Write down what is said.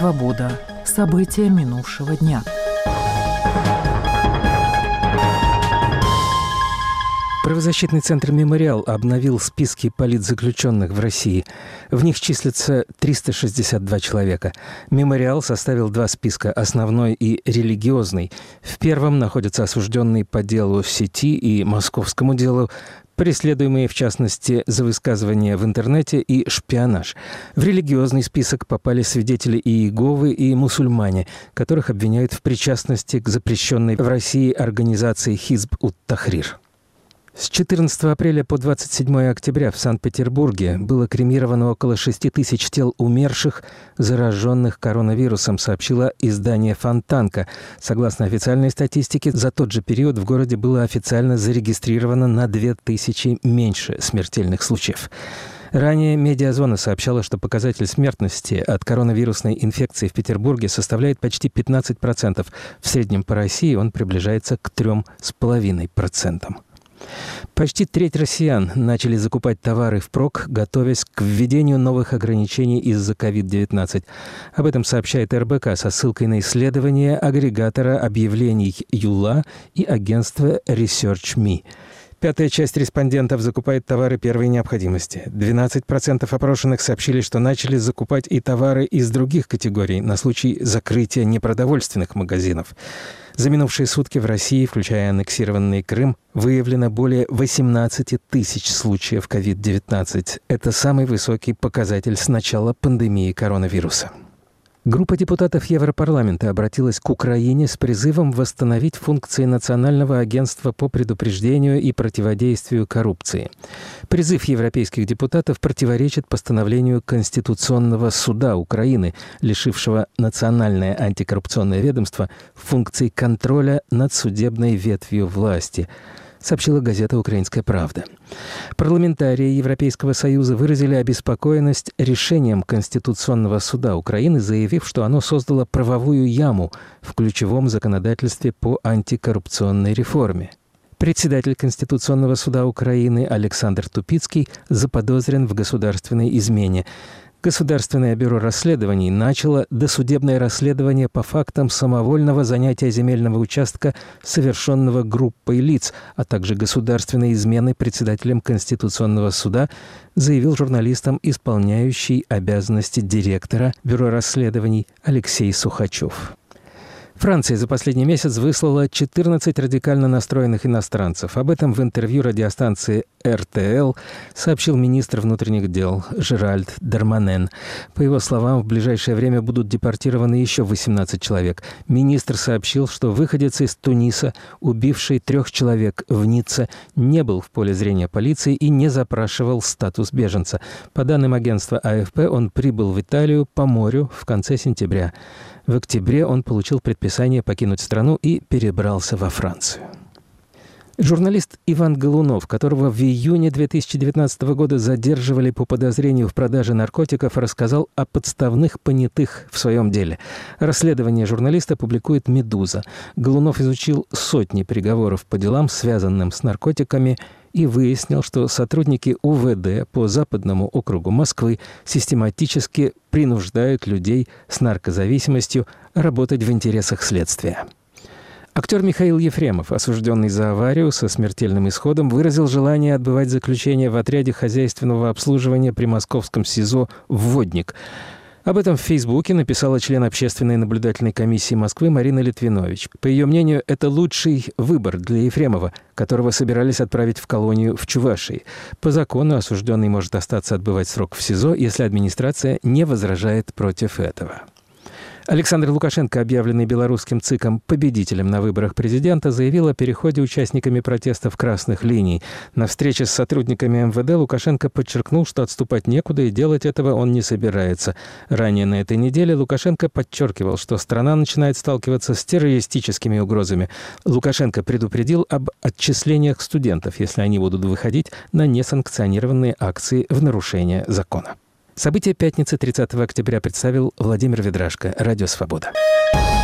«Свобода». События минувшего дня. Правозащитный центр «Мемориал» обновил списки политзаключенных в России. В них числится 362 человека. «Мемориал» составил два списка – основной и религиозный. В первом находятся осужденные по делу в сети и московскому делу, преследуемые, в частности, за высказывания в интернете и шпионаж. В религиозный список попали свидетели Иеговы и мусульмане, которых обвиняют в причастности к запрещенной в России организации «Хизб ут-Тахрир». С 14 апреля по 27 октября в Санкт-Петербурге было кремировано около 6 тысяч тел умерших, зараженных коронавирусом, сообщило издание «Фонтанка». Согласно официальной статистике, за тот же период в городе было официально зарегистрировано на 2000 меньше смертельных случаев. Ранее «Медиазона» сообщала, что показатель смертности от коронавирусной инфекции в Петербурге составляет почти 15%. В среднем по России он приближается к 3,5%. Почти треть россиян начали закупать товары впрок, готовясь к введению новых ограничений из-за COVID-19. Об этом сообщает РБК со ссылкой на исследование агрегатора объявлений «Юла» и агентства ResearchMe. Пятая часть респондентов закупает товары первой необходимости. 12% опрошенных сообщили, что начали закупать и товары из других категорий на случай закрытия непродовольственных магазинов. За минувшие сутки в России, включая аннексированный Крым, выявлено более 18 тысяч случаев COVID-19. Это самый высокий показатель с начала пандемии коронавируса. Группа депутатов Европарламента обратилась к Украине с призывом восстановить функции Национального агентства по предупреждению и противодействию коррупции. Призыв европейских депутатов противоречит постановлению Конституционного суда Украины, лишившего Национальное антикоррупционное ведомство функций контроля над судебной ветвью власти, сообщила газета «Украинская правда». Парламентарии Европейского Союза выразили обеспокоенность решением Конституционного суда Украины, заявив, что оно создало правовую яму в ключевом законодательстве по антикоррупционной реформе. Председатель Конституционного суда Украины Александр Тупицкий заподозрен в государственной измене. Государственное бюро расследований начало досудебное расследование по фактам самовольного занятия земельного участка, совершенного группой лиц, а также государственной измены председателем Конституционного суда, заявил журналистам исполняющий обязанности директора бюро расследований Алексей Сухачев. Франция за последний месяц выслала 14 радикально настроенных иностранцев. Об этом в интервью радиостанции РТЛ сообщил министр внутренних дел Жеральд Дарманен. По его словам, в ближайшее время будут депортированы еще 18 человек. Министр сообщил, что выходец из Туниса, убивший 3 человек в Ницце, не был в поле зрения полиции и не запрашивал статус беженца. По данным агентства АФП, он прибыл в Италию по морю в конце сентября. В октябре он получил предписание покинуть страну и перебрался во Францию. Журналист Иван Голунов, которого в июне 2019 года задерживали по подозрению в продаже наркотиков, рассказал о подставных понятых в своем деле. Расследование журналиста публикует «Медуза». Голунов изучил сотни приговоров по делам, связанным с наркотиками, и выяснил, что сотрудники УВД по Западному округу Москвы систематически принуждают людей с наркозависимостью работать в интересах следствия. Актер Михаил Ефремов, осужденный за аварию со смертельным исходом, выразил желание отбывать заключение в отряде хозяйственного обслуживания при московском СИЗО «Вводник». Об этом в Фейсбуке написала член Общественной наблюдательной комиссии Москвы Марина Литвинович. По ее мнению, это лучший выбор для Ефремова, которого собирались отправить в колонию в Чувашии. По закону осужденный может остаться отбывать срок в СИЗО, если администрация не возражает против этого. Александр Лукашенко, объявленный белорусским ЦИКом победителем на выборах президента, заявил о переходе участниками протестов красных линий. На встрече с сотрудниками МВД Лукашенко подчеркнул, что отступать некуда и делать этого он не собирается. Ранее на этой неделе Лукашенко подчеркивал, что страна начинает сталкиваться с террористическими угрозами. Лукашенко предупредил об отчислениях студентов, если они будут выходить на несанкционированные акции в нарушение закона. События пятницы 30 октября представил Владимир Ведрашко, Радио «Свобода».